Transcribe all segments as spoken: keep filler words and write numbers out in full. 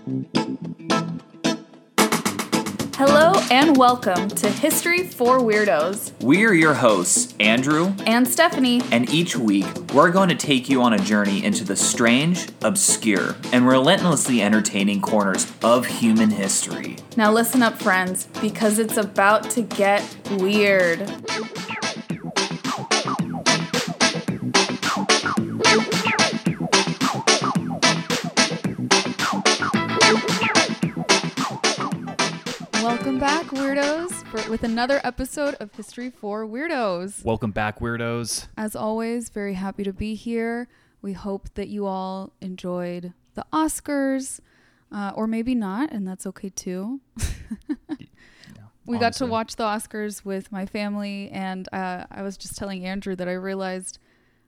Hello and welcome to History for Weirdos. We're your hosts, Andrew and Stephanie, and each week we're going to take you on a journey into the strange, obscure, and relentlessly entertaining corners of human history. Now listen up, friends, because it's about to get weird. Welcome back, weirdos, for, with another episode of History for Weirdos. Welcome back, weirdos. As always, very happy to be here. We hope that you all enjoyed the Oscars, uh, or maybe not, and that's okay too. yeah, we honestly. got to watch the Oscars with my family, and uh, I was just telling Andrew that I realized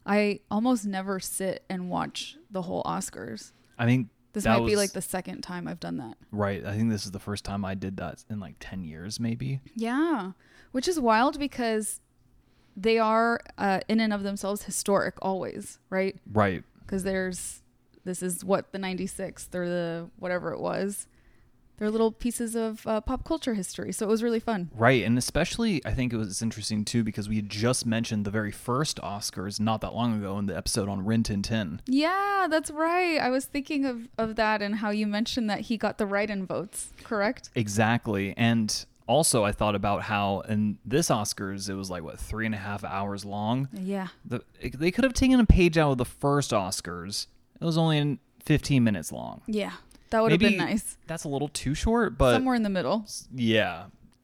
I almost never sit and watch the whole Oscars. I mean, This that might was, be like the second time I've done that. Right. I think this is the first time I did that in like ten years, maybe. Yeah, which is wild because they are uh, in and of themselves historic always, right? Right. Because there's, this is what, the ninety-sixth or the whatever it was. They're little pieces of uh, pop culture history. So it was really fun. Right. And especially, I think it was interesting too, because we had just mentioned the very first Oscars not that long ago in the episode on Rin Tin Tin. Yeah, that's right. I was thinking of, of that and how you mentioned that he got the write-in votes, correct? Exactly. And also I thought about how in this Oscars, it was like, what, three and a half hours long? Yeah. The, they could have taken a page out of the first Oscars. It was only in fifteen minutes long. Yeah. That would have Maybe been nice. That's a little too short, but Somewhere in the middle. yeah,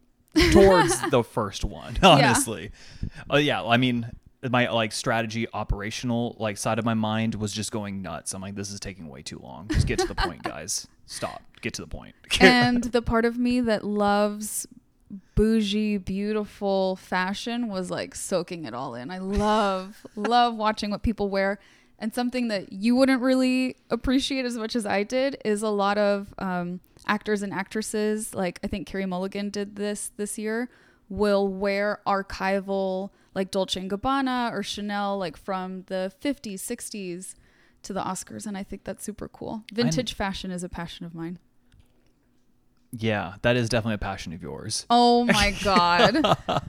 towards the first one, honestly. Yeah. Uh, yeah, I mean, my like strategy, operational like side of my mind was just going nuts. I'm like, this is taking way too long. Just get to the point, guys. Stop. Get to the point. And the part of me that loves bougie, beautiful fashion was like soaking it all in. I love, love watching what people wear. And something that you wouldn't really appreciate as much as I did is a lot of um, actors and actresses, like I think Carey Mulligan did this this year, will wear archival like Dolce and Gabbana or Chanel like from the fifties, sixties to the Oscars. And I think that's super cool. Vintage I'm- fashion is a passion of mine. Yeah, that is definitely a passion of yours. Oh my God.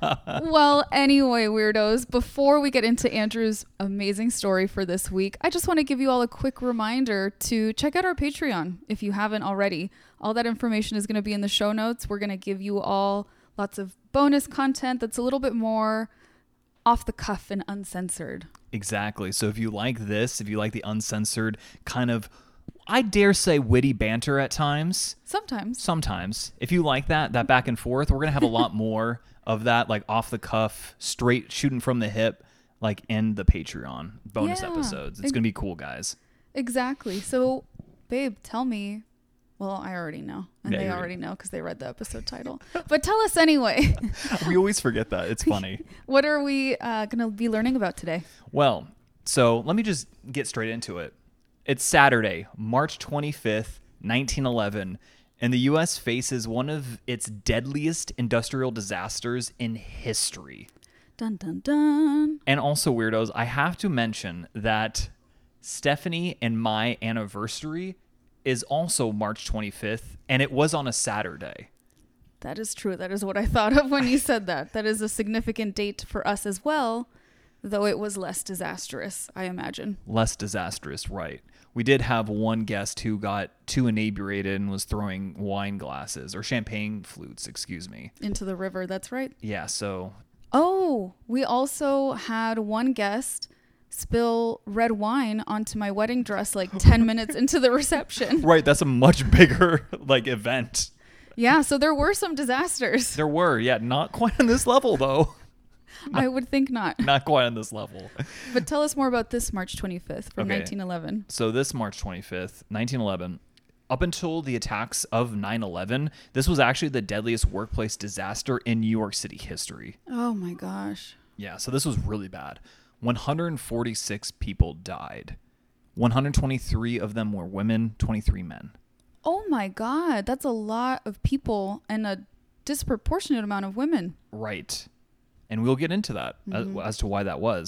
Well, anyway, weirdos, before we get into Andrew's amazing story for this week, I just want to give you all a quick reminder to check out our Patreon if you haven't already. All that information is going to be in the show notes. We're going to give you all lots of bonus content that's a little bit more off the cuff and uncensored. Exactly. So if you like this, if you like the uncensored kind of, I dare say, witty banter at times. Sometimes. Sometimes. If you like that, that back and forth, we're going to have a lot more of that, like off the cuff, straight shooting from the hip, like in the Patreon bonus Yeah. episodes. It's Ex- going to be cool, guys. Exactly. So, babe, tell me. Well, I already know. And Yeah, they you already already- know because they read the episode title. But tell us anyway. We always forget that. It's funny. What are we uh, going to be learning about today? Well, so let me just get straight into it. It's Saturday, March twenty-fifth, nineteen eleven, and the U S faces one of its deadliest industrial disasters in history. Dun, dun, dun. And also, weirdos, I have to mention that Stephanie and my anniversary is also March twenty-fifth, and it was on a Saturday. That is true. That is what I thought of when you said that. That is a significant date for us as well, though it was less disastrous, I imagine. Less disastrous, right. We did have one guest who got too inebriated and was throwing wine glasses, or champagne flutes, excuse me. Into the river, that's right. Yeah, so... Oh, we also had one guest spill red wine onto my wedding dress like ten minutes into the reception. Right, that's a much bigger, like, event. Yeah, so there were some disasters. There were, yeah, not quite on this level, though. Not, I would think not. Not quite on this level. But tell us more about this March twenty-fifth from Okay. nineteen eleven. So this March twenty-fifth, nineteen eleven, up until the attacks of nine eleven, this was actually the deadliest workplace disaster in New York City history. Oh my gosh. Yeah, so this was really bad. one hundred forty-six people died. one hundred twenty-three of them were women, twenty-three men. Oh my God. That's a lot of people and a disproportionate amount of women. Right. And we'll get into that Mm-hmm. as, as to why that was.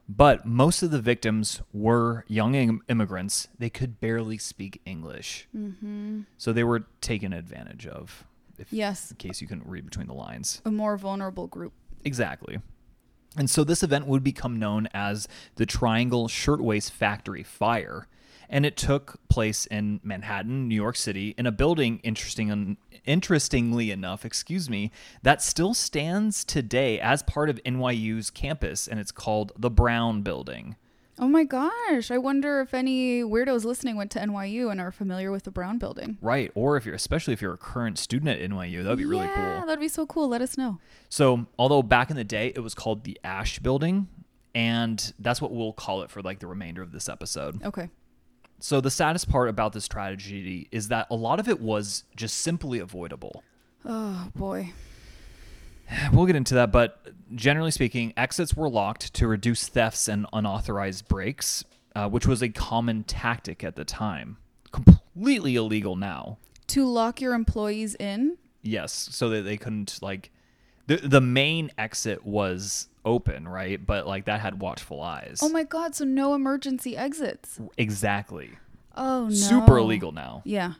But most of the victims were young im- immigrants. They could barely speak English. Mm-hmm. So they were taken advantage of, if, Yes. in case you couldn't read between the lines. A more vulnerable group. Exactly. And so this event would become known as the Triangle Shirtwaist Factory Fire. And it took place in Manhattan, New York City, in a building, interesting, interestingly enough, excuse me, that still stands today as part of N Y U's campus, and it's called the Brown Building. Oh my gosh. I wonder if any weirdos listening went to N Y U and are familiar with the Brown Building. Right. Or if you're, especially if you're a current student at N Y U, that'd be really cool. Yeah, that'd be so cool. Let us know. So, although back in the day it was called the Ash Building, and that's what we'll call it for like the remainder of this episode. Okay. So the saddest part about this tragedy is that a lot of it was just simply avoidable. Oh boy. We'll get into that, but generally speaking, exits were locked to reduce thefts and unauthorized breaks, uh, which was a common tactic at the time. Completely illegal now. To lock your employees in? Yes, so that they couldn't, like, the the main exit was open, right? But like that had watchful eyes. Oh my God, so no emergency exits. Exactly. Oh no. Super illegal now. Yeah.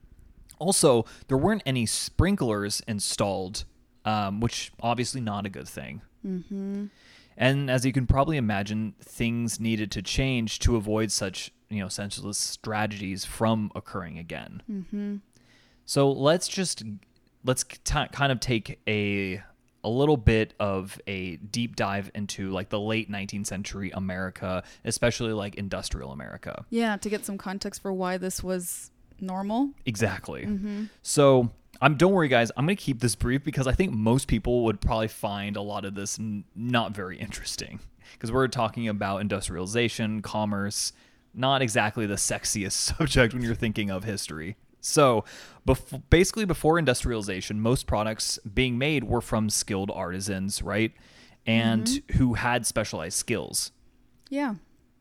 Also, there weren't any sprinklers installed, um, which obviously not a good thing. Mm-hmm. And as you can probably imagine, things needed to change to avoid such, you know, senseless tragedies from occurring again. Mm-hmm. So let's just let's t- kind of take a a little bit of a deep dive into like the late nineteenth century America, especially like industrial America. Yeah, to get some context for why this was normal. Exactly. Mm-hmm. So I'm don't worry, guys. I'm going to keep this brief because I think most people would probably find a lot of this n- not very interesting because we're talking about industrialization, commerce, not exactly the sexiest subject when you're thinking of history. So bef- basically before industrialization, most products being made were from skilled artisans, right? And mm-hmm. who had specialized skills. Yeah.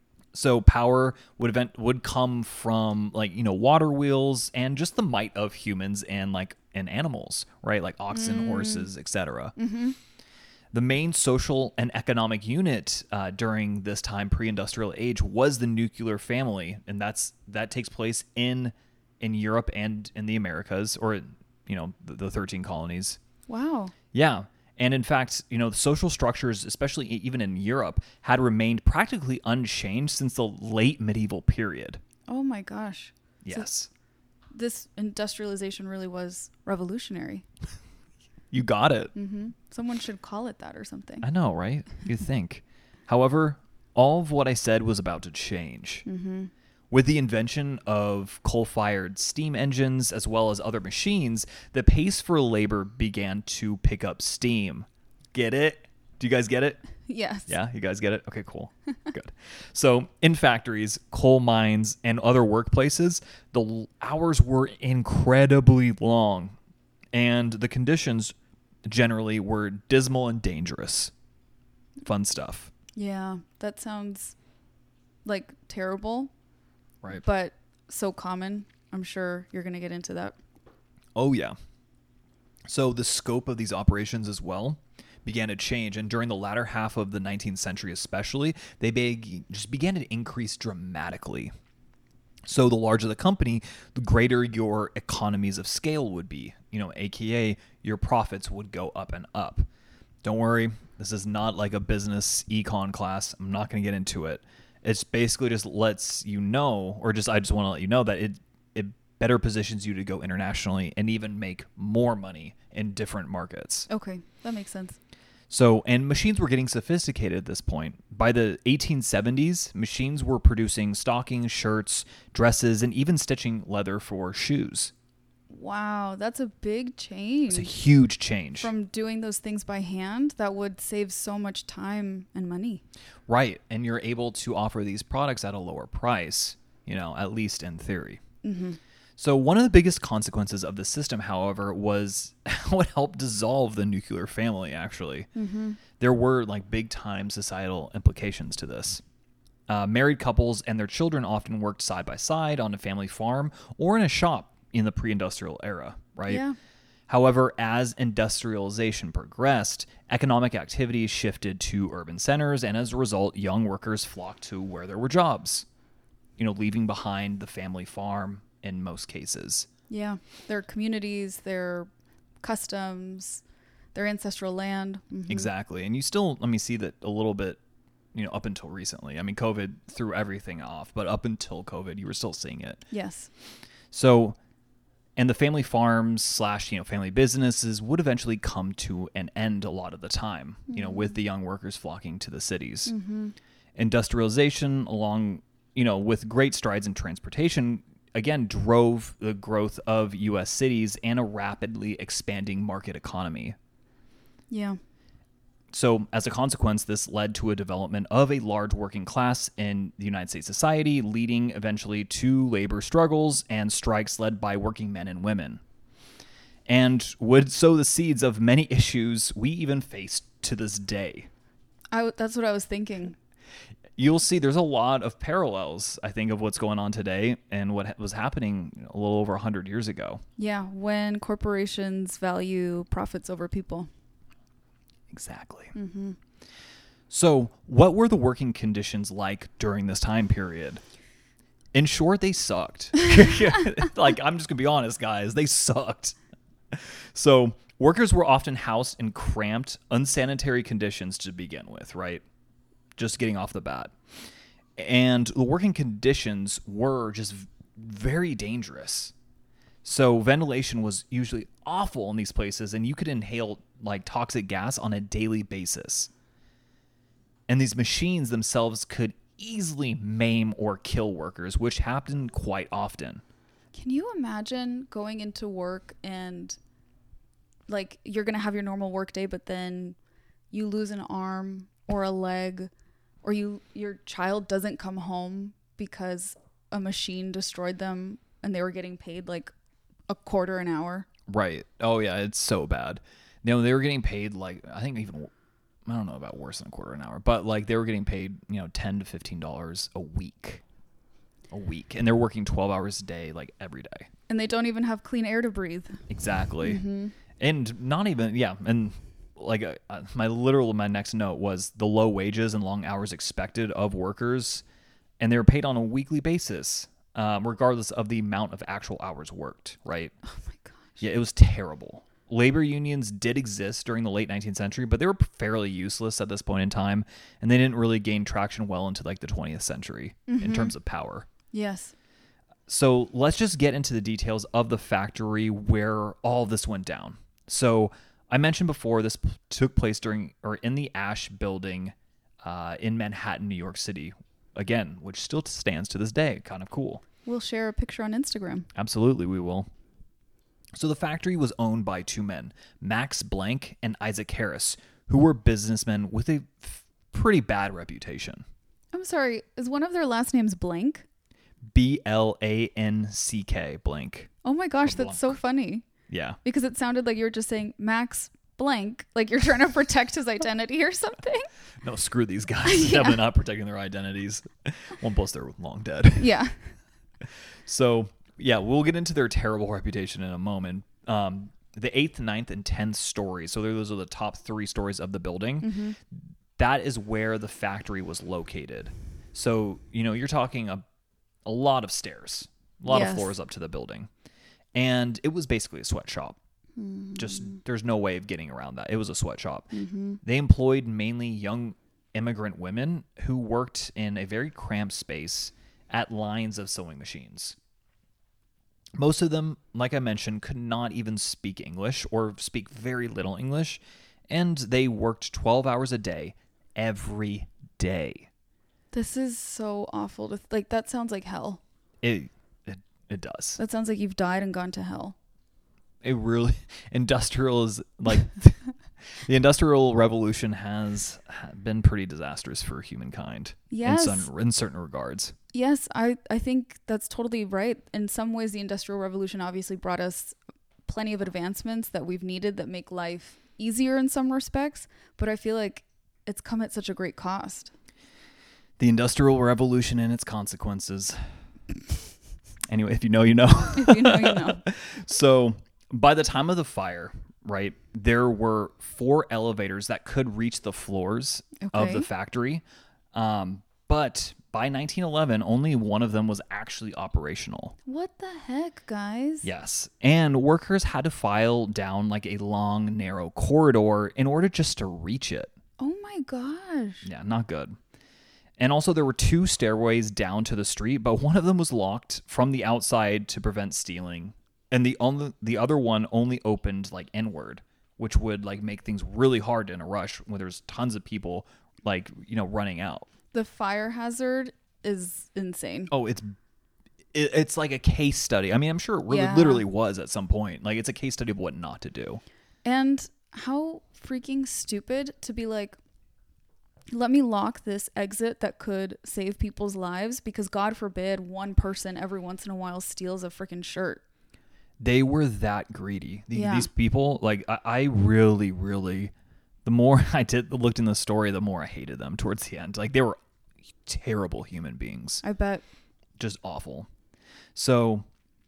So power would event- would come from like, you know, water wheels and just the might of humans and like and animals, right? Like oxen, mm. horses, et cetera. Mm-hmm. The main social and economic unit uh, during this time, pre-industrial age, was the nuclear family, and that's that takes place in in Europe and in the Americas, or, you know, the, the thirteen colonies. Wow. Yeah. And in fact, you know, the social structures, especially even in Europe, had remained practically unchanged since the late medieval period. Oh my gosh. Yes. So this industrialization really was revolutionary. You got it. Mm-hmm. Someone should call it that or something. I know, right? You'd think. However, all of what I said was about to change. Mm-hmm. With the invention of coal-fired steam engines as well as other machines, the pace for labor began to pick up steam. Get it? Do you guys get it? Yes. Yeah, you guys get it? Okay, cool. Good. So in factories, coal mines, and other workplaces, the hours were incredibly long, and the conditions generally were dismal and dangerous. Fun stuff. Yeah, that sounds like terrible. Right. But so common. I'm sure you're going to get into that. Oh, yeah. So the scope of these operations as well began to change. And during the latter half of the nineteenth century especially, they be- just began to increase dramatically. So the larger the company, the greater your economies of scale would be. You know, A K A your profits would go up and up. Don't worry. This is not like a business econ class. I'm not going to get into it. It's basically just lets you know, or just I just want to let you know that it it better positions you to go internationally and even make more money in different markets. Okay, that makes sense. So, and machines were getting sophisticated at this point. By the eighteen seventies, machines were producing stockings, shirts, dresses, and even stitching leather for shoes. Wow, that's a big change. It's a huge change. From doing those things by hand that would save so much time and money. Right, and you're able to offer these products at a lower price, you know, at least in theory. Mm-hmm. So one of the biggest consequences of the system, however, was how it helped dissolve the nuclear family, actually. Mm-hmm. There were like big time societal implications to this. Uh, married couples and their children often worked side by side on a family farm or in a shop in the pre-industrial era, right? Yeah. However, as industrialization progressed, economic activity shifted to urban centers, and as a result, young workers flocked to where there were jobs, you know, leaving behind the family farm in most cases. Yeah, their communities, their customs, their ancestral land. Mm-hmm. Exactly. And you still, let me see that a little bit, you know, up until recently. I mean, COVID threw everything off, but up until COVID, you were still seeing it. Yes. So, and the family farms slash, you know, family businesses would eventually come to an end a lot of the time, mm-hmm. you know, with the young workers flocking to the cities. Mm-hmm. Industrialization, along, you know, with great strides in transportation, again, drove the growth of U S cities and a rapidly expanding market economy. Yeah. So as a consequence, this led to a development of a large working class in the United States society, leading eventually to labor struggles and strikes led by working men and women, and would sow the seeds of many issues we even face to this day. I, that's what I was thinking. You'll see there's a lot of parallels, I think, of what's going on today and what was happening a little over one hundred years ago. Yeah, when corporations value profits over people. Exactly. Mm-hmm. So what were the working conditions like during this time period? In short, they sucked. Like, I'm just going to be honest, guys. They sucked. So workers were often housed in cramped, unsanitary conditions to begin with, right? Just getting off the bat. And the working conditions were just very dangerous. So ventilation was usually awful in these places, and you could inhale like toxic gas on a daily basis. And these machines themselves could easily maim or kill workers, which happened quite often. Can you imagine going into work and like you're going to have your normal work day, but then you lose an arm or a leg, or you your child doesn't come home because a machine destroyed them and they were getting paid like a quarter an hour? Right. Oh yeah, it's so bad. You know, they were getting paid like, I think even, I don't know about worse than a quarter an hour, but like they were getting paid, you know, ten to fifteen dollars a week. A week. And they're working twelve hours a day, like every day. And they don't even have clean air to breathe. Exactly. Mm-hmm. And not even, yeah. And like uh, my literal, my next note was the low wages and long hours expected of workers. And they were paid on a weekly basis, um, regardless of the amount of actual hours worked, right? Oh my gosh. Yeah, it was terrible. Labor unions did exist during the late nineteenth century, but they were fairly useless at this point in time, and they didn't really gain traction well into like the twentieth century mm-hmm. in terms of power. Yes. So let's just get into the details of the factory where all this went down. So I mentioned before this p- took place during or in the Ash Building uh, in Manhattan, New York City, again, which still stands to this day. Kind of cool. We'll share a picture on Instagram. Absolutely, we will. So the factory was owned by two men, Max Blank and Isaac Harris, who were businessmen with a f- pretty bad reputation. I'm sorry, is one of their last names Blank? B L A N C K, Blank. Oh my gosh, that's so funny. Yeah. Because it sounded like you were just saying Max Blank, like you're trying to protect his identity or something. No, screw these guys. Yeah. Definitely not protecting their identities. One plus they're long dead. Yeah. So... yeah, we'll get into their terrible reputation in a moment. Um, the eighth, ninth, and tenth stories, so those are the top three stories of the building, mm-hmm. that is where the factory was located. So, you know, you're talking a, a lot of stairs, a lot yes. of floors up to the building. And it was basically a sweatshop. Mm-hmm. Just, there's no way of getting around that. It was a sweatshop. Mm-hmm. They employed mainly young immigrant women who worked in a very cramped space at lines of sewing machines. Most of them, like I mentioned, could not even speak English or speak very little English, and they worked twelve hours a day every day. This is so awful. To th- like, that sounds like hell. It, it it does. That sounds like you've died and gone to hell. It really, industrial is like, the Industrial Revolution has been pretty disastrous for humankind. Yes. In, some, in certain regards. Yes, I, I think that's totally right. In some ways, the Industrial Revolution obviously brought us plenty of advancements that we've needed that make life easier in some respects, but I feel like it's come at such a great cost. The Industrial Revolution and its consequences. Anyway, if you know, you know. If you know, you know. So By the time of the fire, right, there were four elevators that could reach the floors of Okay. the factory. Um, but by nineteen eleven, only one of them was actually operational. What the heck, guys? Yes. And workers had to file down like a long, narrow corridor in order just to reach it. Oh my gosh. Yeah, not good. And also there were two stairways down to the street, but one of them was locked from the outside to prevent stealing. And the only the other one only opened like inward, which would like make things really hard in a rush when there's tons of people like, you know, running out. The fire hazard is insane. Oh, it's it, it's like a case study. I mean, I'm sure it really Yeah. literally was at some point. Like it's a case study of what not to do. And how freaking stupid to be like, let me lock this exit that could save people's lives because God forbid one person every once in a while steals a freaking shirt. They were that greedy. The, Yeah. These people, like I, I really, really, the more I did looked in the story, the more I hated them towards the end. Like they were terrible human beings, I bet. just awful. So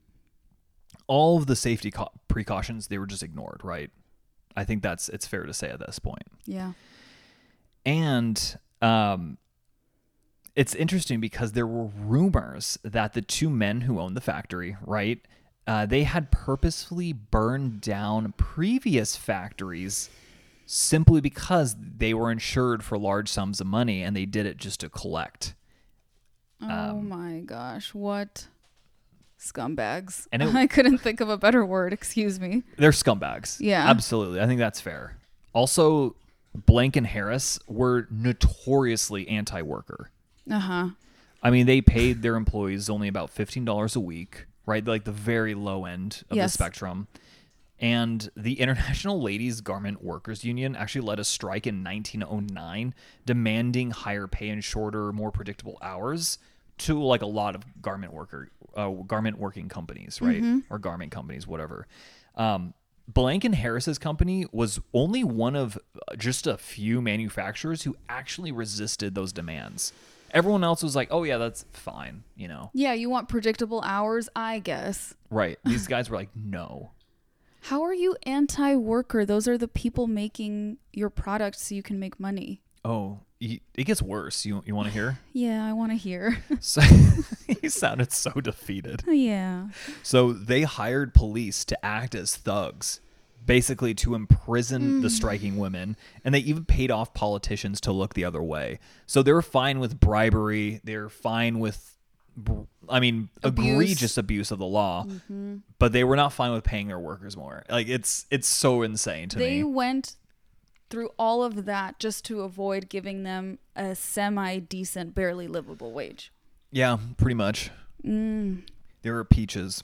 all of the safety co- precautions, they were just ignored, right? I think that's it's fair to say at this point. Yeah. And um, it's interesting because there were rumors that the two men who owned the factory, right, uh, they had purposefully burned down previous factories simply because they were insured for large sums of money and they did it just to collect. Oh Um, my gosh. What scumbags. And it- I couldn't think of a better word. Excuse me. They're scumbags. Yeah. Absolutely. I think that's fair. Also, Blank and Harris were notoriously anti-worker. Uh-huh. I mean, they paid their employees only about fifteen dollars a week, right? Like the very low end of Yes. the spectrum. And the International Ladies Garment Workers Union actually led a strike in nineteen oh nine demanding higher pay and shorter, more predictable hours to like a lot of garment worker uh, garment working companies, right? Or garment companies, whatever. Um, Blank and Harris's company was only one of just a few manufacturers who actually resisted those demands. Everyone else was like, oh, yeah, that's fine, you know? Yeah, you want predictable hours, I guess. Right. These guys were like, no. How are you anti-worker? Those are the people making your product so you can make money. Oh, y- it gets worse. You you want to hear? Yeah, I want to hear. So, he sounded so defeated. Yeah. So they hired police to act as thugs, basically to imprison the striking women, and they even paid off politicians to look the other way. So they were fine with bribery. They're fine with, br- I mean, Abuse. egregious abuse of the law, but they were not fine with paying their workers more. Like it's it's so insane to They me. went through all of that just to avoid giving them a semi-decent, barely livable wage. Yeah, pretty much. Mm. They were peaches.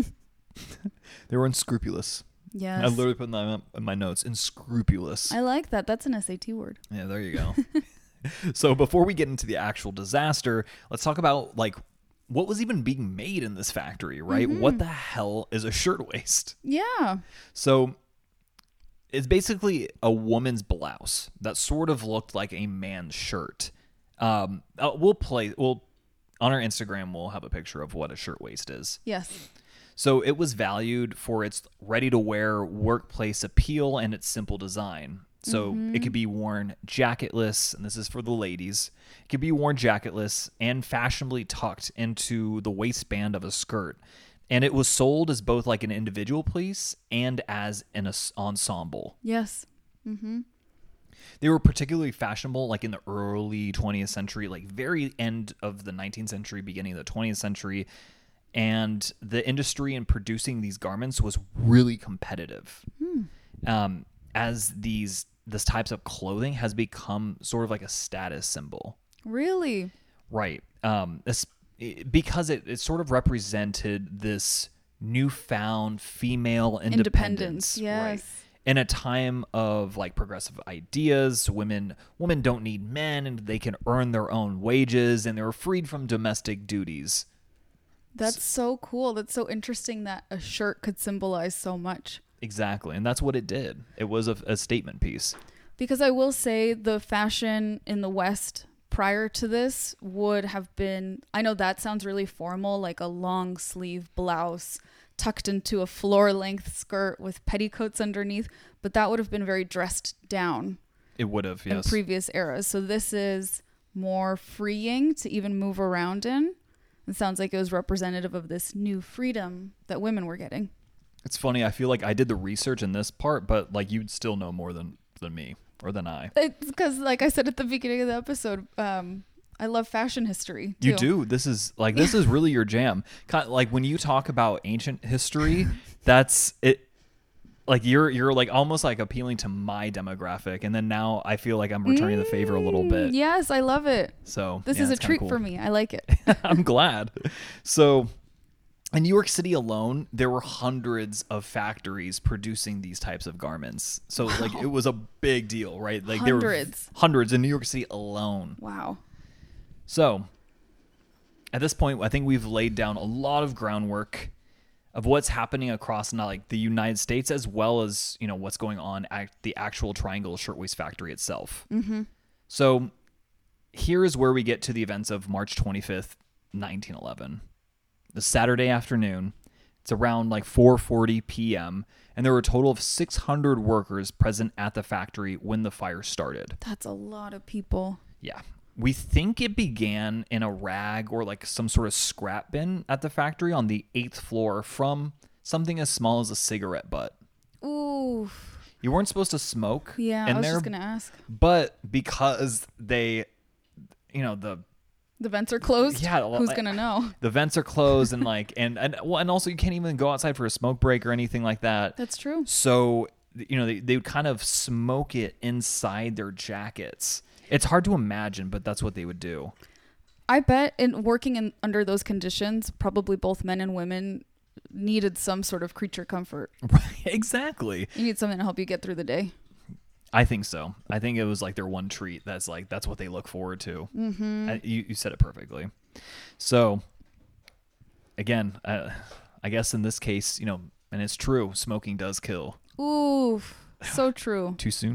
They were unscrupulous. Yes. I literally put that in my notes. Unscrupulous. I like that. That's an S A T word. Yeah, there you go. So before we get into the actual disaster, let's talk about like what was even being made in this factory, right? What the hell is a shirtwaist? Yeah. So it's basically a woman's blouse that sort of looked like a man's shirt. Um, uh, we'll play. We'll on our Instagram. We'll have a picture of what a shirtwaist is. Yes. So it was valued for its ready-to-wear workplace appeal and its simple design. So it could be worn jacketless, and this is for the ladies. It could be worn jacketless and fashionably tucked into the waistband of a skirt. And it was sold as both like an individual piece and as an as- ensemble. Yes. Mm-hmm. They were particularly fashionable like in the early twentieth century, like very end of the nineteenth century, beginning of the twentieth century. And the industry in producing these garments was really competitive. Um, as these this types of clothing has become sort of like a status symbol. Really? Right. Um, this, because it, it sort of represented this newfound female independence. Independence, yes. Right. In a time of like progressive ideas, women women don't need men and they can earn their own wages and they're freed from domestic duties. That's so cool. That's so interesting that a shirt could symbolize so much. Exactly. And that's what it did. It was a, a statement piece. Because I will say the fashion in the West prior to this would have been, I know that sounds really formal, like a long sleeve blouse tucked into a floor length skirt with petticoats underneath, but that would have been very dressed down. It would have, yes. In previous eras. So this is more freeing to even move around in. It sounds like it was representative of this new freedom that women were getting. It's funny. I feel like I did the research in this part, but like you'd still know more than, than me or than I. It's because, like I said at the beginning of the episode, um, I love fashion history too. You do. This is like, this is really your jam. Kind of like when you talk about ancient history, that's it. Like you're, you're like almost like appealing to my demographic. And then now I feel like I'm returning mm, the favor a little bit. Yes. I love it. So this yeah, is a treat cool. for me. I like it. I'm glad. So in New York City alone, there were hundreds of factories producing these types of garments. So wow. like it was a big deal, right? Like hundreds. There were hundreds in New York City alone. Wow. So at this point, I think we've laid down a lot of groundwork of what's happening across not like the United States, as well as, you know, what's going on at the actual Triangle Shirtwaist Factory itself. Mm-hmm. So here is where we get to the events of March twenty-fifth, nineteen eleven. The Saturday afternoon. It's around like four forty p.m. and there were a total of six hundred workers present at the factory when the fire started. That's a lot of people. Yeah. We think it began in a rag or like some sort of scrap bin at the factory on the eighth floor from something as small as a cigarette butt. Ooh. You weren't supposed to smoke yeah, in I was there, just going to ask. But because they, you know, the... The vents are closed? Yeah. Well, who's going to know? The vents are closed and like, and, and, well, and also you can't even go outside for a smoke break or anything like that. That's true. So, you know, they, they would kind of smoke it inside their jackets. It's hard to imagine, but that's what they would do. I bet in working in under those conditions, probably both men and women needed some sort of creature comfort. Right, exactly. You need something to help you get through the day. I think so. I think it was like their one treat. That's like, that's what they look forward to. Mm-hmm. I, you, you said it perfectly. So again, uh, I guess in this case, you know, and it's true, smoking does kill. Ooh, so true. Too soon?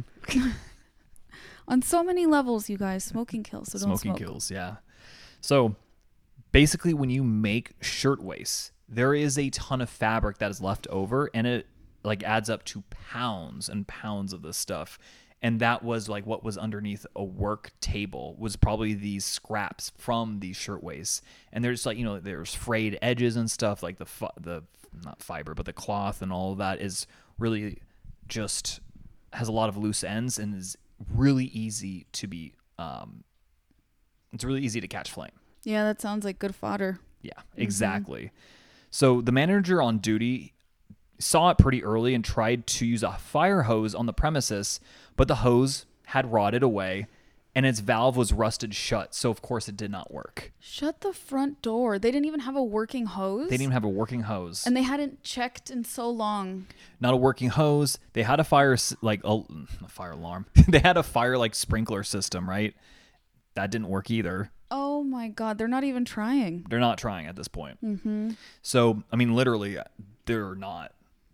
On so many levels, you guys, smoking kills. So don't smoking smoke. kills, yeah. So basically when you make shirtwaists, there is a ton of fabric that is left over and it like adds up to pounds and pounds of this stuff. And that was like what was underneath a work table was probably these scraps from these shirtwaists. And there's like, you know, there's frayed edges and stuff like the, fi- the not fiber, but the cloth and all of that is really just has a lot of loose ends and is really easy to be, um, it's really easy to catch flame. Yeah, that sounds like good fodder. Yeah, exactly. Mm-hmm. So the manager on duty saw it pretty early and tried to use a fire hose on the premises, but the hose had rotted away and its valve was rusted shut. So of course it did not work. Shut the front door. They didn't even have a working hose. They didn't even have a working hose. And they hadn't checked in so long. Not a working hose. They had a fire, like a, a fire alarm. They had a fire like sprinkler system, right? That didn't work either. Oh my God. They're not even trying. They're not trying at this point. Mm-hmm. So, I mean, literally, they're not.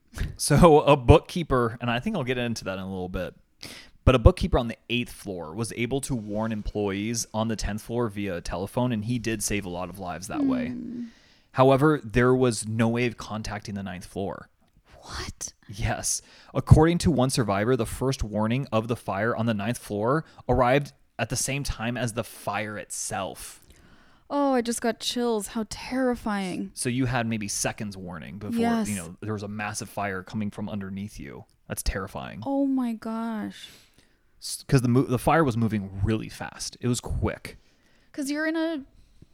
So a bookkeeper, and I think I'll get into that in a little bit, but a bookkeeper on the eighth floor was able to warn employees on the tenth floor via telephone, and he did save a lot of lives that mm. way. However, there was no way of contacting the ninth floor. What? Yes. According to one survivor, the first warning of the fire on the ninth floor arrived at the same time as the fire itself. Oh, I just got chills. How terrifying. So you had maybe seconds warning before, yes. you know, there was a massive fire coming from underneath you. That's terrifying. Oh my gosh. Because the mo- the fire was moving really fast. It was quick. Because you're in a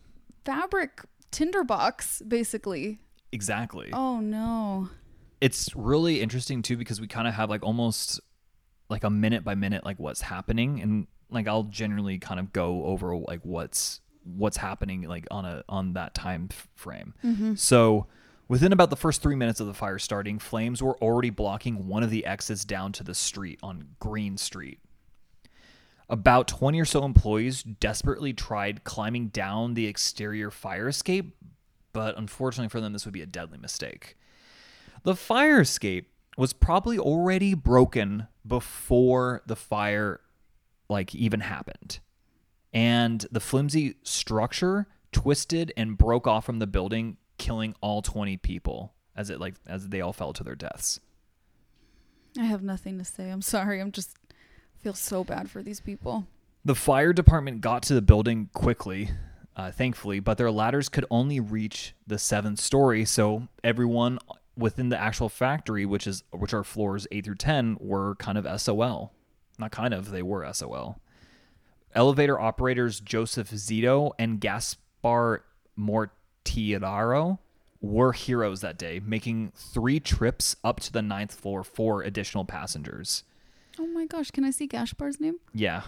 fabric tinderbox, basically. Exactly. Oh no. It's really interesting too because we kind of have like almost like a minute by minute like what's happening, and like I'll generally kind of go over like what's what's happening like on a on that time frame. Mm-hmm. So within about the first three minutes of the fire starting, flames were already blocking one of the exits down to the street on Green Street. About twenty or so employees desperately tried climbing down the exterior fire escape, but unfortunately for them, this would be a deadly mistake. The fire escape was probably already broken before the fire like even happened. and the flimsy structure twisted and broke off from the building, killing all twenty people as it like as they all fell to their deaths. I have nothing to say. I'm sorry. I'm just feel so bad for these people. The fire department got to the building quickly, uh, thankfully, but their ladders could only reach the seventh story, so everyone within the actual factory, which is which are floors eight through ten, were kind of S O L. Not kind of, they were S O L. Elevator operators Joseph Zito and Gaspar Mortillaro were heroes that day, making three trips up to the ninth floor for additional passengers. Oh my gosh, can I see Gaspar's name? Yeah.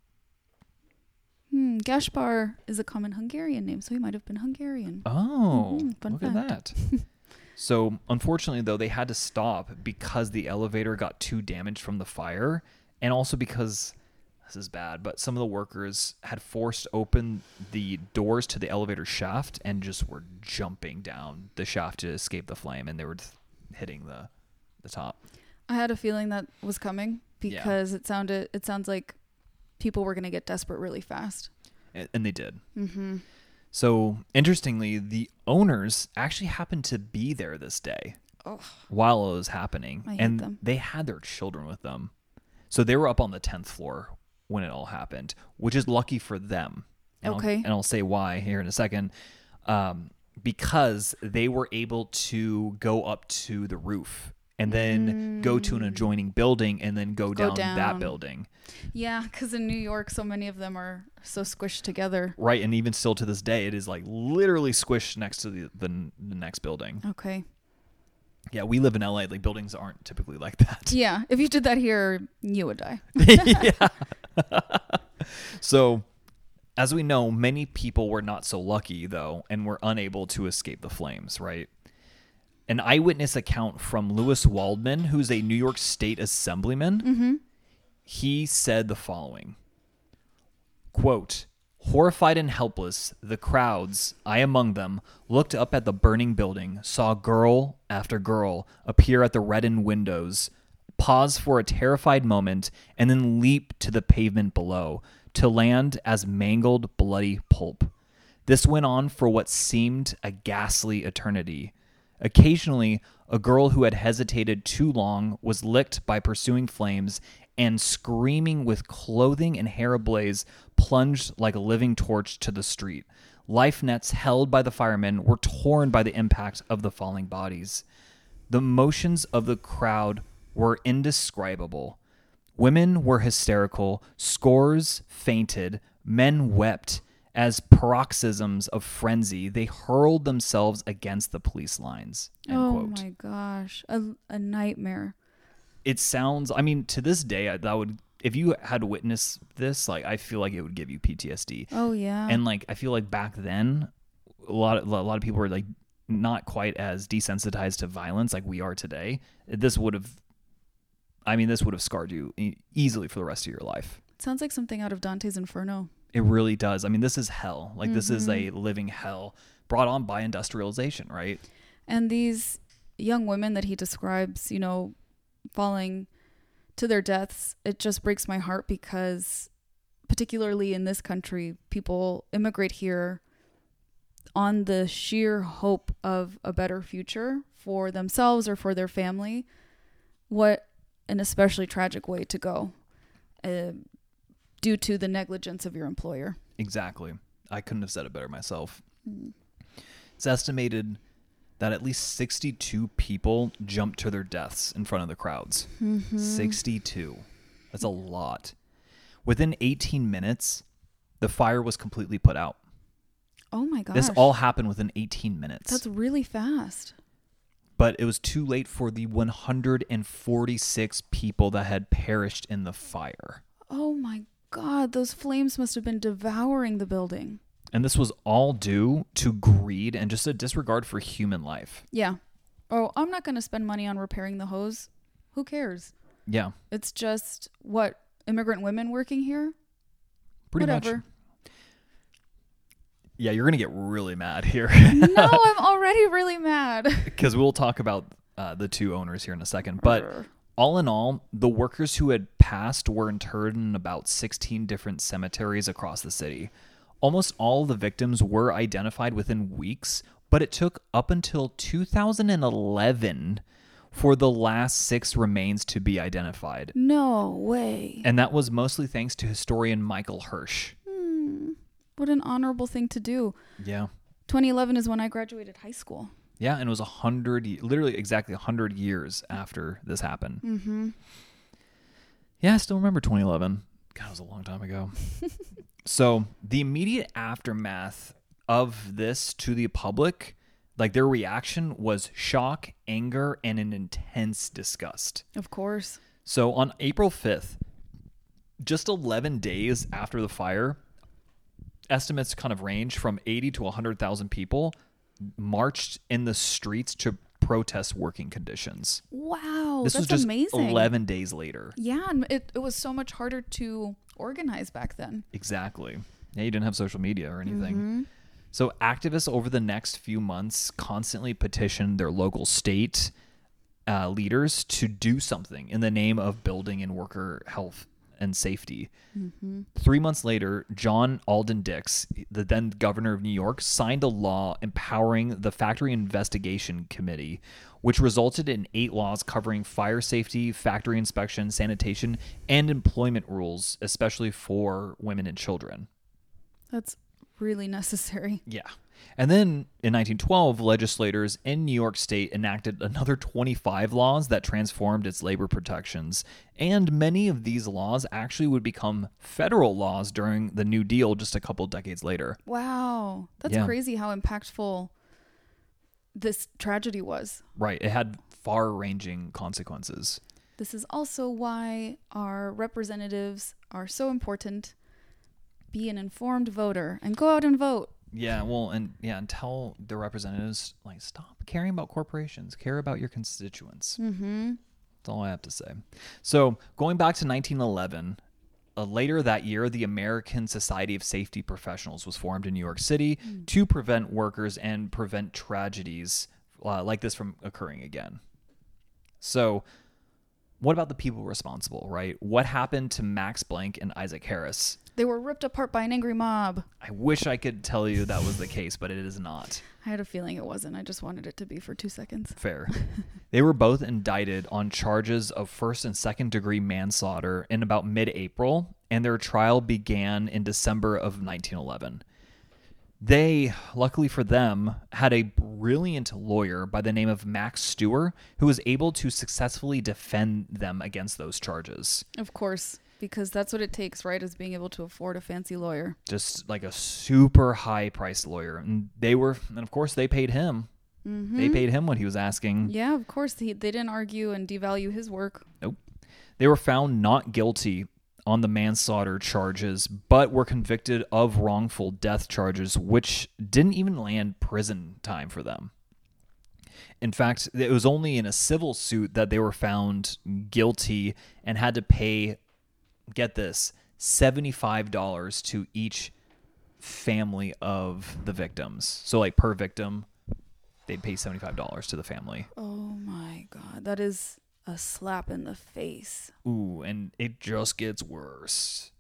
Hmm, Gaspar is a common Hungarian name, so he might have been Hungarian. Oh, Mm-hmm, fun look fact. at that. So, unfortunately, though, they had to stop because the elevator got too damaged from the fire, and also because, this is bad, but some of the workers had forced open the doors to the elevator shaft and just were jumping down the shaft to escape the flame, and they were hitting the the top. I had a feeling that was coming because yeah. it sounded it sounds like people were going to get desperate really fast. And, and they did. Mm-hmm. So, interestingly, the owners actually happened to be there this day oh. while it was happening. I hate and them. They had their children with them. So they were up on the tenth floor when it all happened, which is lucky for them. And okay. I'll, and I'll say why here in a second. Um, because they were able to go up to the roof and then mm. go to an adjoining building and then go, go down, down that building. Yeah, because in New York, so many of them are so squished together. Right, and even still to this day, it is like literally squished next to the the, the next building. Okay. Yeah, we live in L A. Like, buildings aren't typically like that. Yeah, if you did that here, you would die. Yeah. So, as we know, many people were not so lucky, though, and were unable to escape the flames, right? An eyewitness account from Lewis Waldman, who's a New York State Assemblyman, Mm-hmm. he said the following, quote, "Horrified and helpless, the crowds, I among them, looked up at the burning building, saw girl after girl appear at the reddened windows, pause for a terrified moment, and then leap to the pavement below, to land as mangled, bloody pulp. This went on for what seemed a ghastly eternity. Occasionally, a girl who had hesitated too long was licked by pursuing flames and, screaming with clothing and hair ablaze, plunged like a living torch to the street. Life nets held by the firemen were torn by the impact of the falling bodies. The emotions of the crowd were indescribable. Women were hysterical, scores fainted, men wept. As paroxysms of frenzy, they hurled themselves against the police lines." End oh quote. my gosh, a, a nightmare. It sounds, I mean, to this day, I- that would, if you had witnessed this, like, I feel like it would give you P T S D. Oh yeah. And like, I feel like back then, a lot of, a lot of people were like not quite as desensitized to violence like we are today. This would have, I mean, this would have scarred you e- easily for the rest of your life. It sounds like something out of Dante's Inferno. It really does. I mean, this is hell. Like, mm-hmm. this is a Mm-hmm. living hell brought on by industrialization, right? And these young women that he describes, you know, falling to their deaths, it just breaks my heart because particularly in this country, people immigrate here on the sheer hope of a better future for themselves or for their family. What an especially tragic way to go. Uh, due to the negligence of your employer. Exactly. I couldn't have said it better myself. Mm. It's estimated that at least sixty-two people jumped to their deaths in front of the crowds. Mm-hmm. sixty-two. That's a lot. Within eighteen minutes, the fire was completely put out. Oh my gosh. This all happened within eighteen minutes. That's really fast. But it was too late for the one hundred forty-six people that had perished in the fire. Oh my God, those flames must have been devouring the building. And this was all due to greed and just a disregard for human life. Yeah. Oh, I'm not going to spend money on repairing the hose. Who cares? Yeah. It's just, what, immigrant women working here? Pretty Whatever. much. Yeah, you're going to get really mad here. No, I'm already really mad. Because we'll talk about uh, the two owners here in a second. But All in all, the workers who had passed were interred in about sixteen different cemeteries across the city. Almost all of the victims were identified within weeks, but it took up until two thousand eleven for the last six remains to be identified. No way. And that was mostly thanks to historian Michael Hirsch. Hmm. What an honorable thing to do. Yeah. twenty eleven is when I graduated high school. Yeah, and it was a hundred, literally exactly a hundred years after this happened. Mm-hmm. Yeah, I still remember twenty eleven. God, it was a long time ago. So the immediate aftermath of this to the public, like their reaction was shock, anger, and an intense disgust. Of course. So on April fifth, just eleven days after the fire, estimates kind of range from eighty to one hundred thousand people marched in the streets to protest working conditions. Wow, This that's was just amazing. eleven days later. Yeah, and it, it was so much harder to organize back then. Exactly. Yeah, you didn't have social media or anything. Mm-hmm. So activists over the next few months constantly petitioned their local state uh, leaders to do something in the name of building and worker health and safety. Mm-hmm. Three months later, John Alden Dix, the then governor of New York, signed a law empowering the Factory Investigation Committee, which resulted in eight laws covering fire safety, factory inspection, sanitation, and employment rules, especially for women and children. That's really necessary. Yeah. And then in nineteen twelve, legislators in New York State enacted another twenty-five laws that transformed its labor protections. And many of these laws actually would become federal laws during the New Deal just a couple decades later. Wow. That's Yeah. crazy how impactful this tragedy was. Right. It had far-ranging consequences. This is also why our representatives are so important. Be an informed voter and go out and vote. Yeah, well, and yeah, and tell the representatives, like, stop caring about corporations. Care about your constituents. Mm-hmm. That's all I have to say. So going back to nineteen eleven, uh, later that year, the American Society of Safety Professionals was formed in New York City mm. to prevent workers and prevent tragedies uh, like this from occurring again. So what about the people responsible, right? What happened to Max Blank and Isaac Harris? They were ripped apart by an angry mob. I wish I could tell you that was the case, but it is not. I had a feeling it wasn't. I just wanted it to be for two seconds. Fair. They were both indicted on charges of first and second degree manslaughter in about mid-April, and their trial began in December of nineteen eleven. They, luckily for them, had a brilliant lawyer by the name of Max Steuer who was able to successfully defend them against those charges. Of course, because that's what it takes, right? Is being able to afford a fancy lawyer. Just like a super high-priced lawyer. And they were, and of course, they paid him. Mm-hmm. They paid him what he was asking. Yeah, of course. He, they didn't argue and devalue his work. Nope. They were found not guilty on the manslaughter charges, but were convicted of wrongful death charges, which didn't even land prison time for them. In fact, it was only in a civil suit that they were found guilty and had to pay, get this, seventy-five dollars to each family of the victims. So like per victim, they'd pay seventy-five dollars to the family. Oh my God. That is a slap in the face. Ooh, and it just gets worse.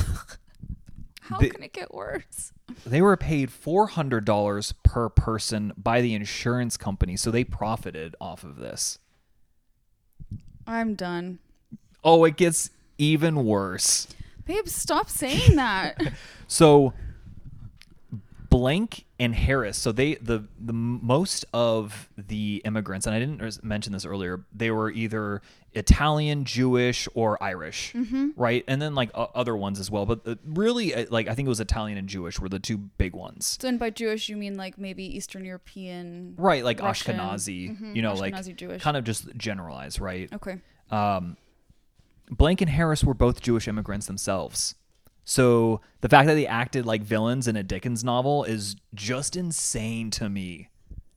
How They- can it get worse? They were paid four hundred dollars per person by the insurance company, so they profited off of this. I'm done. Oh, it gets even worse. Babe, stop saying that. So Blank and Harris, so they the the most of the immigrants, and I didn't mention this earlier, they were either Italian, Jewish, or Irish, Mm-hmm. right? And then like uh, other ones as well, but uh, really, uh, like I think it was Italian and Jewish were the two big ones. So, and by Jewish, you mean like maybe Eastern European? Right, like Russian. Ashkenazi, Mhm, you know, Ashkenazi like Jewish. kind of just generalized, right? Okay. Um, Blank and Harris were both Jewish immigrants themselves. So the fact that they acted like villains in a Dickens novel is just insane to me.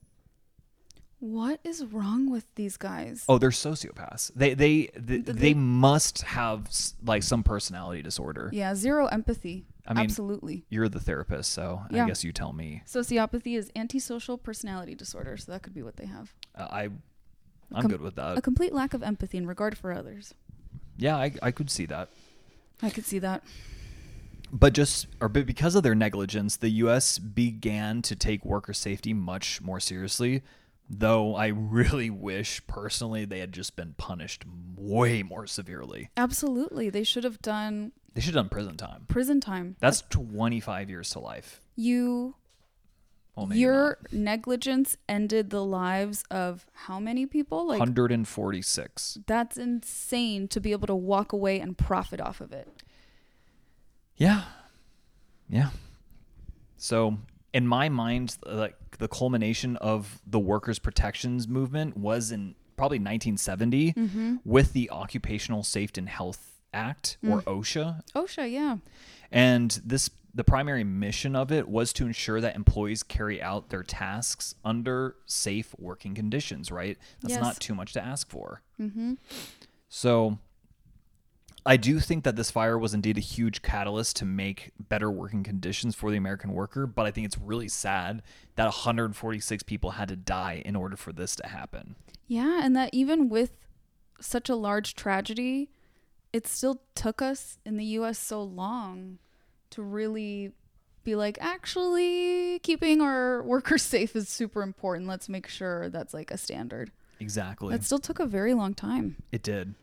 What is wrong with these guys? Oh, they're sociopaths. They they they, Th- they they- must have s- like some personality disorder. Yeah, zero empathy. I mean- Absolutely. You're the therapist, so I Yeah. guess you tell me. Sociopathy is antisocial personality disorder, so that could be what they have. Uh, I I'm Com- good with that. A complete lack of empathy and regard for others. Yeah, I, I could see that. I could see that. But just, or but because of their negligence, the U S began to take worker safety much more seriously, though I really wish personally they had just been punished way more severely. Absolutely. They should have done They should have done prison time. prison time. That's twenty-five years to life. You, Well, maybe your not. negligence ended the lives of how many people? Like, one hundred forty-six. that's insane to be able to walk away and profit off of it. Yeah. Yeah. So in my mind, like the culmination of the workers' protections movement was in probably nineteen seventy Mm-hmm. with the Occupational Safety and Health Act, or OSHA. OSHA, yeah. And this the primary mission of it was to ensure that employees carry out their tasks under safe working conditions, right? That's Yes. not too much to ask for. Mm-hmm. So I do think that this fire was indeed a huge catalyst to make better working conditions for the American worker, but I think it's really sad that one hundred forty-six people had to die in order for this to happen. Yeah, and that even with such a large tragedy, it still took us in the U S so long to really be like, actually, keeping our workers safe is super important. Let's make sure that's like a standard. Exactly. That still took a very long time. It did.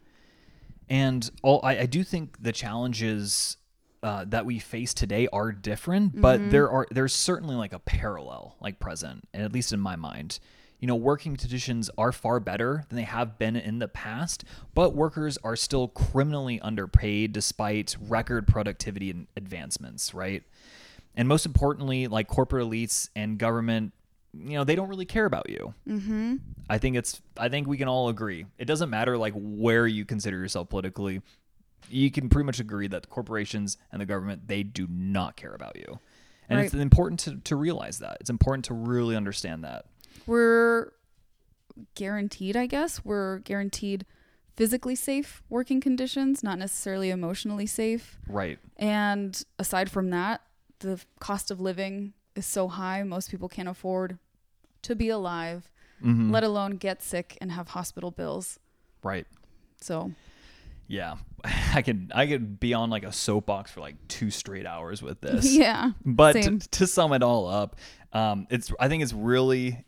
And all, I, I do think the challenges uh, that we face today are different, but Mm-hmm. there are there's certainly like a parallel, like present, and at least in my mind. You know, working conditions are far better than they have been in the past, but workers are still criminally underpaid despite record productivity and advancements, right? And most importantly, like corporate elites and government, you know, they don't really care about you. Mm-hmm. I think it's I think we can all agree. It doesn't matter like where you consider yourself politically. You can pretty much agree that corporations and the government, they do not care about you. And Right. it's important to, to realize that. It's important to really understand that. We're guaranteed, I guess, we're guaranteed physically safe working conditions, not necessarily emotionally safe. Right. And aside from that, the cost of living is so high, most people can't afford to be alive, Mhm. let alone get sick and have hospital bills. Right. So, Yeah. I could I could be on like a soapbox for like two straight hours with this. yeah. But to, same. to sum it all up, um, it's I think it's really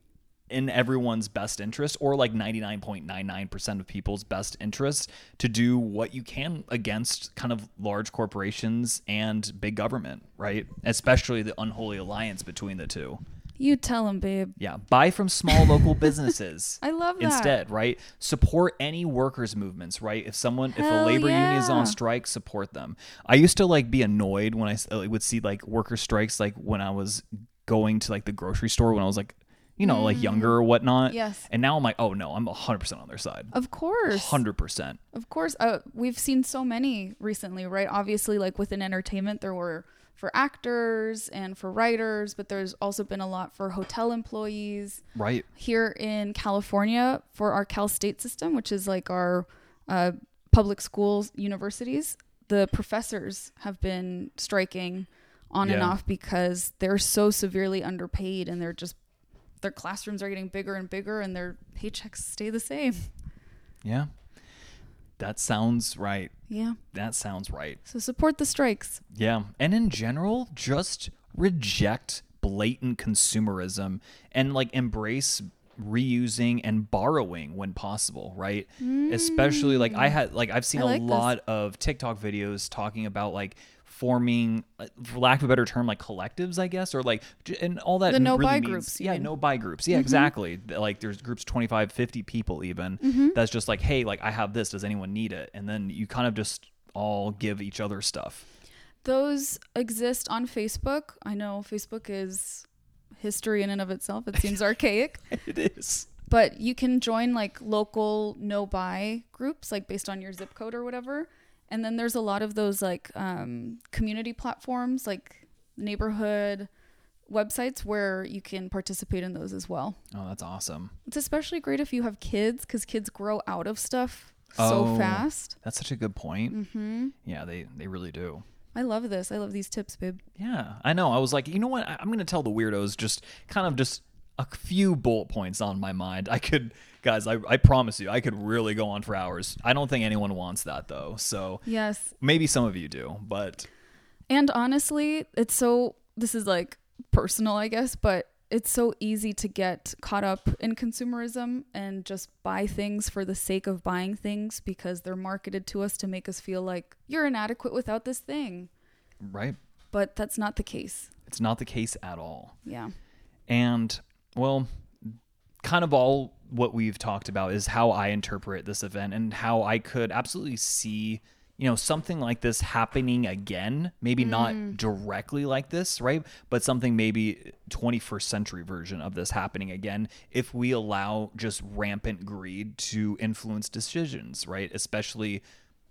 in everyone's best interest, or like ninety-nine point nine nine percent of people's best interest, to do what you can against kind of large corporations and big government, right? Especially the unholy alliance between the two. You tell them, babe. Yeah, buy from small local businesses. I love that. Instead, right? Support any workers' movements, right? If someone, if a Hell labor union is yeah. on strike, support them. I used to like be annoyed when I s- uh, would see like worker strikes, like when I was going to like the grocery store when I was like, you know, like younger or whatnot. Yes. And now I'm like, oh no, I'm one hundred percent on their side. Of course. one hundred percent. Of course. Uh, we've seen so many recently, right? Obviously, like within entertainment, there were for actors and for writers, but there's also been a lot for hotel employees. Right. Here in California, for our Cal State system, which is like our uh, public schools, universities, the professors have been striking on and Yeah. off because they're so severely underpaid, and they're just their classrooms are getting bigger and bigger, and their paychecks stay the same. Yeah. That sounds right. Yeah. That sounds right. So support the strikes. Yeah. And in general, just reject blatant consumerism and like embrace reusing and borrowing when possible, right? Especially like I had like I've seen I like a this. lot of TikTok videos talking about like forming, uh, for lack of a better term, like collectives, I guess, or like j- and all that The no really buy means- groups, Yeah, even. no buy groups. Yeah, exactly. Like there's groups twenty-five, fifty people even. That's just like, hey, like I have this. Does anyone need it? And then you kind of just all give each other stuff. Those exist on Facebook. I know Facebook is history in and of itself. It seems archaic. It is. But you can join like local no buy groups, like based on your zip code or whatever. And then there's a lot of those like um, community platforms, like neighborhood websites where you can participate in those as well. Oh, that's awesome. It's especially great if you have kids, because kids grow out of stuff so Oh. fast. That's such a good point. Mm-hmm. Yeah, they, they really do. I love this. I love these tips, babe. Yeah, I know. I was like, you know what? I, I'm going to tell the weirdos just kind of just a few bullet points on my mind. I could, guys, I, I promise you, I could really go on for hours. I don't think anyone wants that though. So yes, maybe some of you do, but. And honestly, it's so, this is like personal, I guess, but it's so easy to get caught up in consumerism and just buy things for the sake of buying things because they're marketed to us to make us feel like you're inadequate without this thing. Right. But that's not the case. It's not the case at all. Yeah. And, well, kind of all what we've talked about is how I interpret this event and how I could absolutely see, you know, something like this happening again. Maybe mm. not directly like this, right? But something maybe twenty-first century version of this happening again if we allow just rampant greed to influence decisions, right? Especially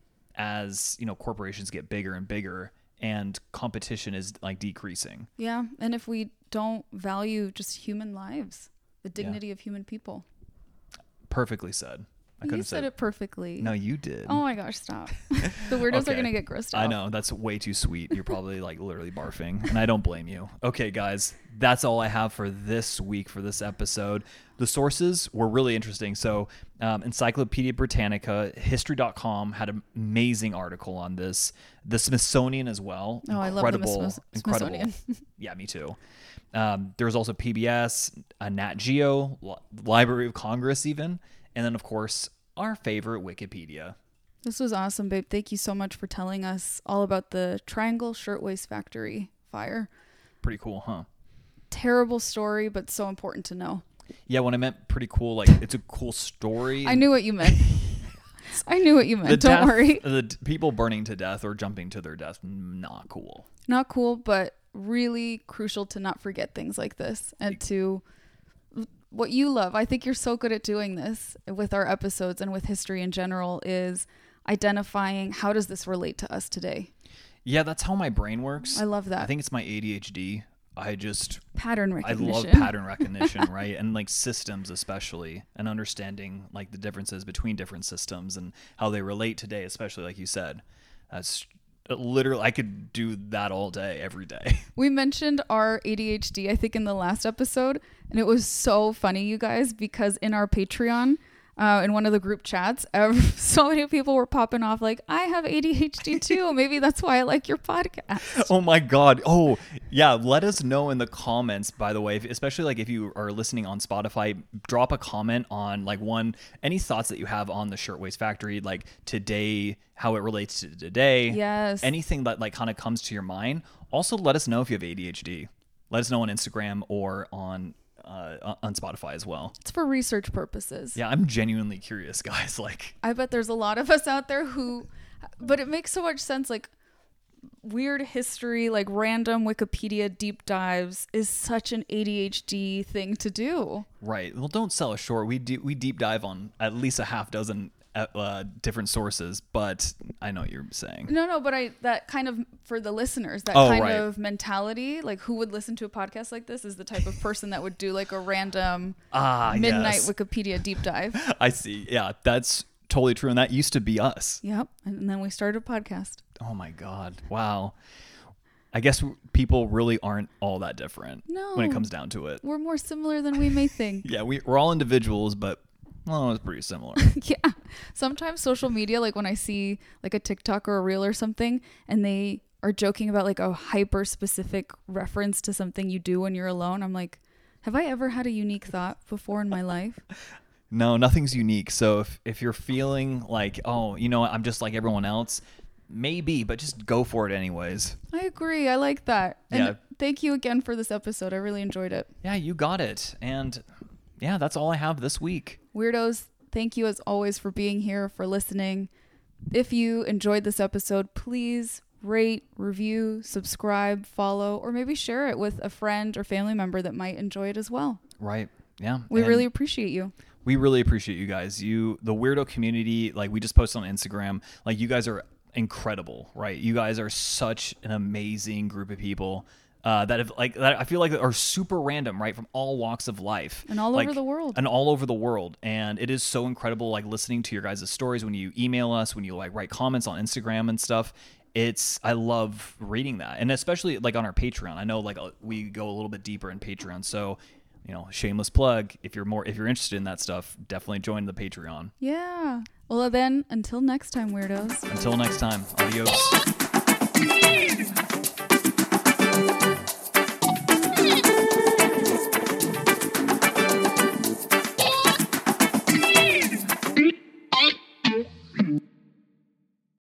as, you know, corporations get bigger and bigger and competition is like decreasing. Yeah. And if we don't value just human lives, the dignity yeah. of human people. Perfectly said. I you said it perfectly. No, you did. Oh my gosh, stop. The weirdos okay. are going to get grossed out. I know. That's way too sweet. You're probably like literally barfing, and I don't blame you. Okay, guys, that's all I have for this week for this episode. The sources were really interesting. So um, Encyclopedia Britannica, history dot com had an amazing article on this. The Smithsonian as well. Oh, incredible, I love the Smith- incredible. Smithsonian. Yeah, me too. Um, there was also P B S, a Nat Geo, Li- Library of Congress even. And then, of course, our favorite Wikipedia. This was awesome, babe. Thank you so much for telling us all about the Triangle Shirtwaist Factory fire. Pretty cool, huh? Terrible story, but so important to know. Yeah, when I meant pretty cool, like it's a cool story. I knew what you meant. I knew what you meant. The Don't death, worry. The d- people burning to death or jumping to their death, not cool. Not cool, but really crucial to not forget things like this and to what you love. I think you're so good at doing this with our episodes and with history in general is identifying how does this relate to us today. Yeah, that's how my brain works. I love that. I think it's my A D H D. I just pattern recognition. I love pattern recognition, right? And like systems especially, and understanding like the differences between different systems and how they relate today, especially like you said. That's literally, I could do that all day, every day. We mentioned our A D H D, I think, in the last episode, and it was so funny, you guys, because in our Patreon, uh, in one of the group chats, uh, so many people were popping off like, I have A D H D too. Maybe that's why I like your podcast. Oh my God. Oh, yeah. Let us know in the comments, by the way, if, especially like if you are listening on Spotify, drop a comment on like one, any thoughts that you have on the Shirtwaist Factory, like today, how it relates to today. Yes. Anything that like kind of comes to your mind. Also, let us know if you have A D H D. Let us know on Instagram or on Uh, on Spotify as well. It's for research purposes. Yeah, I'm genuinely curious, guys. Like, I bet there's a lot of us out there who, but it makes so much sense. Like, weird history, like random Wikipedia deep dives is such an A D H D thing to do. Right. Well, don't sell us short. We do, we deep dive on at least a half dozen uh, different sources, but I know what you're saying. No, no, but I, that kind of, for the listeners, that oh, kind right. of mentality, like who would listen to a podcast like this is the type of person that would do like a random ah, midnight yes. Wikipedia deep dive. I see. Yeah, that's totally true. And that used to be us. Yep. And then we started a podcast. Oh my God. Wow. I guess people really aren't all that different no, when it comes down to it. We're more similar than we may think. Yeah, we, we're all individuals, but well, it's pretty similar. Yeah. Sometimes social media, like when I see like a TikTok or a reel or something, and they are joking about like a hyper specific reference to something you do when you're alone, I'm like, have I ever had a unique thought before in my life? No, nothing's unique. So if, if you're feeling like, oh, you know what, I'm just like everyone else, maybe, but just go for it anyways. I agree. I like that. And yeah. Thank you again for this episode. I really enjoyed it. Yeah, you got it. And yeah, that's all I have this week. Weirdos, thank you as always for being here, for listening. If you enjoyed this episode, please rate, review, subscribe, follow, or maybe share it with a friend or family member that might enjoy it as well. Right. Yeah. We and really appreciate you. We really appreciate you guys. You, the weirdo community, like we just posted on Instagram, like you guys are incredible, right? You guys are such an amazing group of people. Uh, that have like that I feel like are super random, right, from all walks of life and all like, over the world and all over the world. And it is so incredible, like listening to your guys' stories when you email us, when you like write comments on Instagram and stuff. It's I love reading that, and especially like on our Patreon. I know like we go a little bit deeper in Patreon, so you know, shameless plug. If you're more, if you're interested in that stuff, definitely join the Patreon. Yeah. Well, then, until next time, weirdos. Until next time, adios.